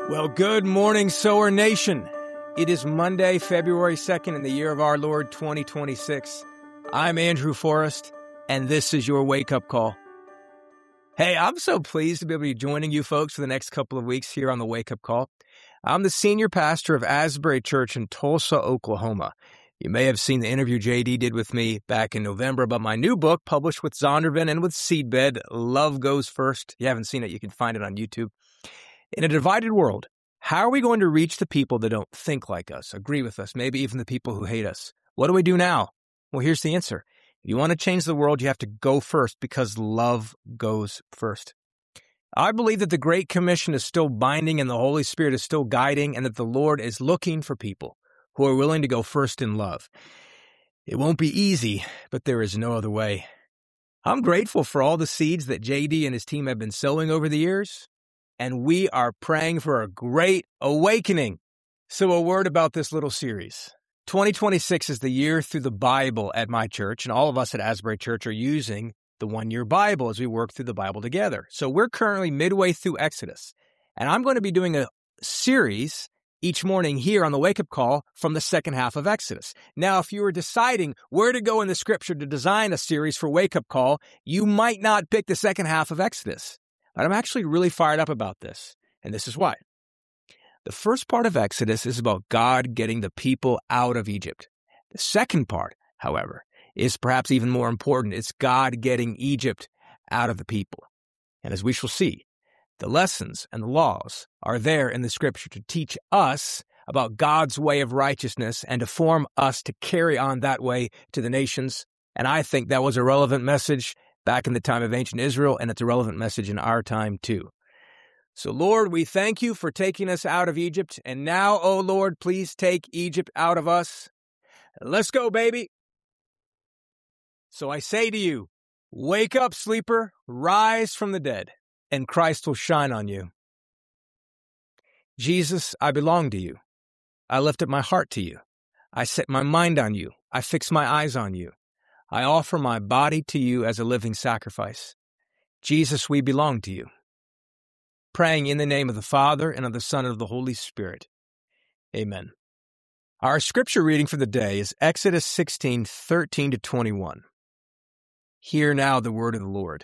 Well, good morning, Sower Nation. It is Monday, February 2nd in the year of our Lord 2026. I'm Andrew Forrest, and this is your wake-up call. Hey, I'm so pleased to be able to be joining you folks for the next couple of weeks here on the wake-up call. I'm the senior pastor of Asbury Church in Tulsa, Oklahoma. You may have seen the interview JD did with me back in November about my new book published with Zondervan and with Seedbed, Love Goes First. If you haven't seen it, you can find it on YouTube. In a divided world, how are we going to reach the people that don't think like us, agree with us, maybe even the people who hate us? What do we do now? Well, here's the answer. If you want to change the world, you have to go first because love goes first. I believe that the Great Commission is still binding and the Holy Spirit is still guiding and that the Lord is looking for people who are willing to go first in love. It won't be easy, but there is no other way. I'm grateful for all the seeds that JD and his team have been sowing over the years. And we are praying for a great awakening. So a word about this little series. 2026 is the year through the Bible at my church, and all of us at Asbury Church are using the one-year Bible as we work through the Bible together. So we're currently midway through Exodus, and I'm going to be doing a series each morning here on the wake-up call from the second half of Exodus. Now, if you were deciding where to go in the scripture to design a series for wake-up call, you might not pick the second half of Exodus. But I'm actually really fired up about this, and this is why. The first part of Exodus is about God getting the people out of Egypt. The second part, however, is perhaps even more important. It's God getting Egypt out of the people. And as we shall see, the lessons and the laws are there in the scripture to teach us about God's way of righteousness and to form us to carry on that way to the nations. And I think that was a relevant message back in the time of ancient Israel, and it's a relevant message in our time too. So, Lord, we thank you for taking us out of Egypt, and now, oh Lord, please take Egypt out of us. Let's go, baby. So I say to you, wake up, sleeper, rise from the dead, and Christ will shine on you. Jesus, I belong to you. I lift up my heart to you. I set my mind on you. I fix my eyes on you. I offer my body to you as a living sacrifice. Jesus, we belong to you. Praying in the name of the Father, and of the Son, and of the Holy Spirit. Amen. Our scripture reading for the day is Exodus 16:13-21. Hear now the word of the Lord.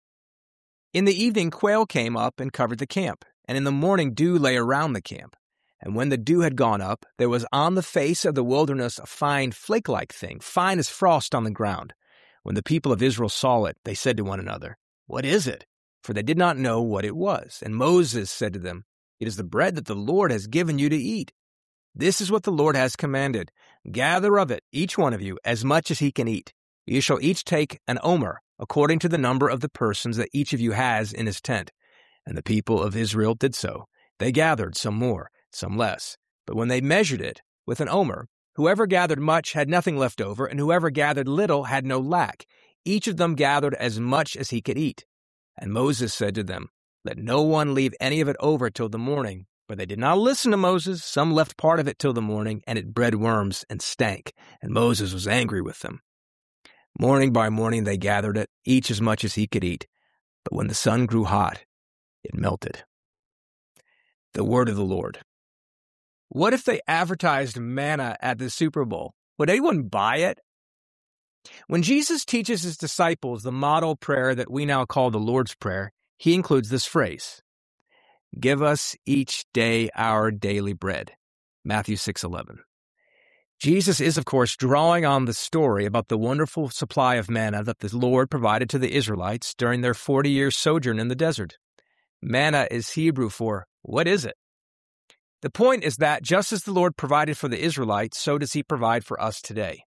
In the evening quail came up and covered the camp, and in the morning dew lay around the camp. And when the dew had gone up, there was on the face of the wilderness a fine flake-like thing, fine as frost on the ground. When the people of Israel saw it, they said to one another, "What is it?" For they did not know what it was. And Moses said to them, "It is the bread that the Lord has given you to eat. This is what the Lord has commanded. Gather of it, each one of you, as much as he can eat. You shall each take an omer, according to the number of the persons that each of you has in his tent." And the people of Israel did so. They gathered some more, some less. But when they measured it with an omer, whoever gathered much had nothing left over, and whoever gathered little had no lack. Each of them gathered as much as he could eat. And Moses said to them, "Let no one leave any of it over till the morning." But they did not listen to Moses. Some left part of it till the morning, and it bred worms and stank. And Moses was angry with them. Morning by morning they gathered it, each as much as he could eat. But when the sun grew hot, it melted. The word of the Lord. What if they advertised manna at the Super Bowl? Would anyone buy it? When Jesus teaches his disciples the model prayer that we now call the Lord's Prayer, he includes this phrase, "Give us each day our daily bread." Matthew 6:11. Jesus is, of course, drawing on the story about the wonderful supply of manna that the Lord provided to the Israelites during their 40-year sojourn in the desert. Manna is Hebrew for, what is it? The point is that just as the Lord provided for the Israelites, so does he provide for us today.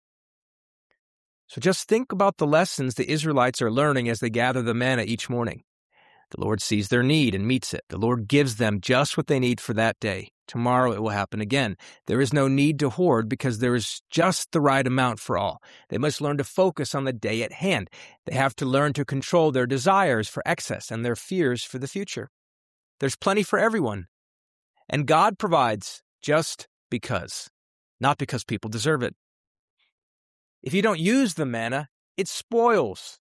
So just think about the lessons the Israelites are learning as they gather the manna each morning. The Lord sees their need and meets it. The Lord gives them just what they need for that day. Tomorrow it will happen again. There is no need to hoard because there is just the right amount for all. They must learn to focus on the day at hand. They have to learn to control their desires for excess and their fears for the future. There's plenty for everyone. And God provides just because, not because people deserve it. If you don't use the manna, it spoils.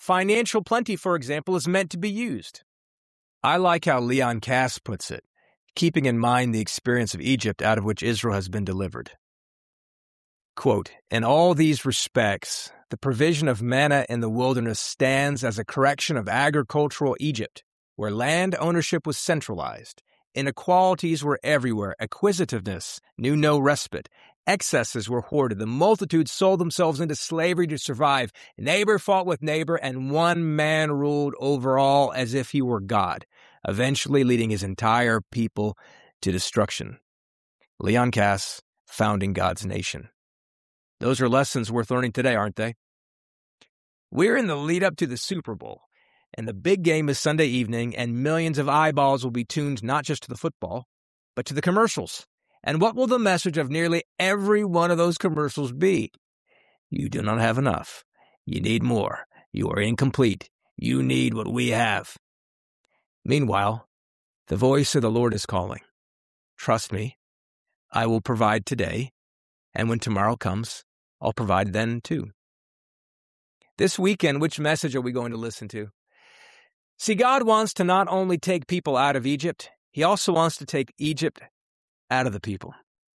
Financial plenty, for example, is meant to be used. I like how Leon Kass puts it. keeping in mind the experience of Egypt out of which Israel has been delivered. Quote, "In all these respects, the provision of manna in the wilderness stands as a correction of agricultural Egypt, where land ownership was centralized. Inequalities were everywhere. Acquisitiveness knew no respite. Excesses were hoarded. The multitude sold themselves into slavery to survive. Neighbor fought with neighbor, and one man ruled over all as if he were God, eventually leading his entire people to destruction." Leon Kass, Founding God's Nation. Those are lessons worth learning today, aren't they? We're in the lead up to the Super Bowl, and the big game is Sunday evening, and millions of eyeballs will be tuned not just to the football, but to the commercials. And what will the message of nearly every one of those commercials be? You do not have enough. You need more. You are incomplete. You need what we have. Meanwhile, the voice of the Lord is calling. Trust me, I will provide today, and when tomorrow comes, I'll provide then too. This weekend, which message are we going to listen to? See, God wants to not only take people out of Egypt, He also wants to take Egypt out of the people.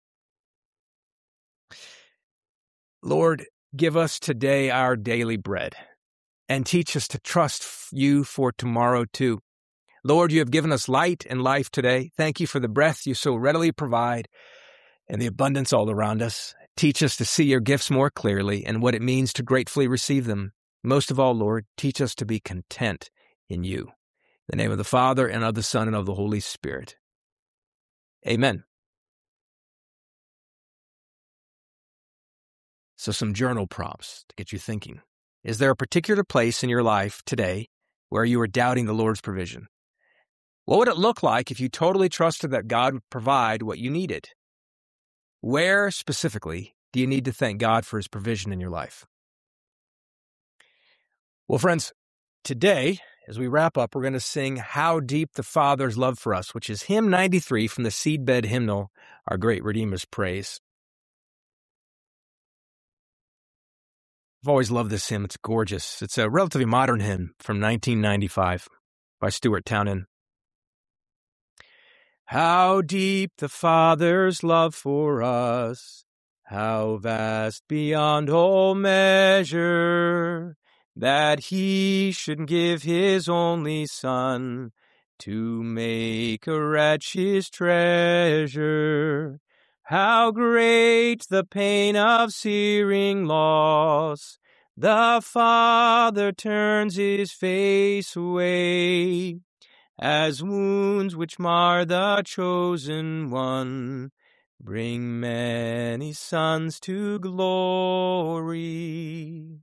Lord, give us today our daily bread, and teach us to trust You for tomorrow too. Lord, You have given us light and life today. Thank You for the breath You so readily provide and the abundance all around us. Teach us to see Your gifts more clearly and what it means to gratefully receive them. Most of all, Lord, teach us to be content in You. In the name of the Father, and of the Son, and of the Holy Spirit. Amen. So some journal prompts to get you thinking. Is there a particular place in your life today where you are doubting the Lord's provision? What would it look like if you totally trusted that God would provide what you needed? Where specifically do you need to thank God for His provision in your life? Well, friends, today, as we wrap up, we're going to sing How Deep the Father's Love for Us, which is hymn 93 from the Seedbed Hymnal, Our Great Redeemer's Praise. I've always loved this hymn. It's gorgeous. It's a relatively modern hymn from 1995 by Stuart Townend. How deep the Father's love for us, how vast beyond all measure, that He should give His only Son to make a wretch His treasure. How great the pain of searing loss, the Father turns His face away, as wounds which mar the chosen one bring many sons to glory.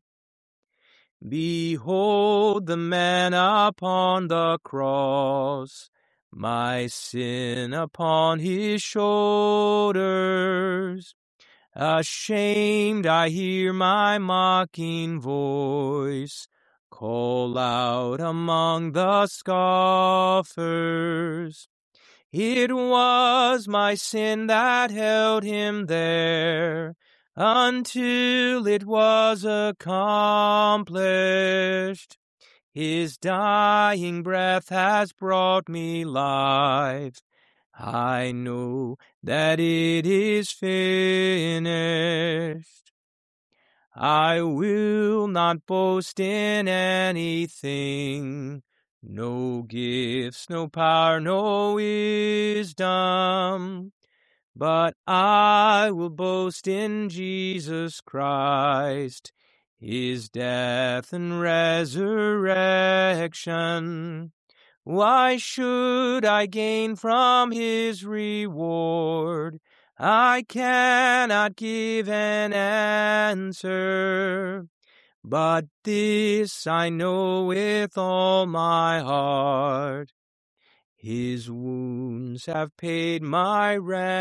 Behold the man upon the cross, my sin upon His shoulders. Ashamed I hear my mocking voice call out among the scoffers. It was my sin that held Him there until it was accomplished. His dying breath has brought me life. I know that it is finished. I will not boast in anything, no gifts, no power, no wisdom, but I will boast in Jesus Christ, His death and resurrection. Why should I gain from His reward? I cannot give an answer, but this I know with all my heart. His wounds have paid my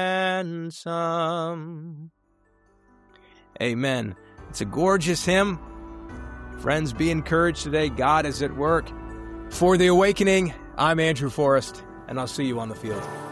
ransom. Amen. It's a gorgeous hymn. Friends, be encouraged today. God is at work. For The Awakening, I'm Andrew Forrest, and I'll see you on the field.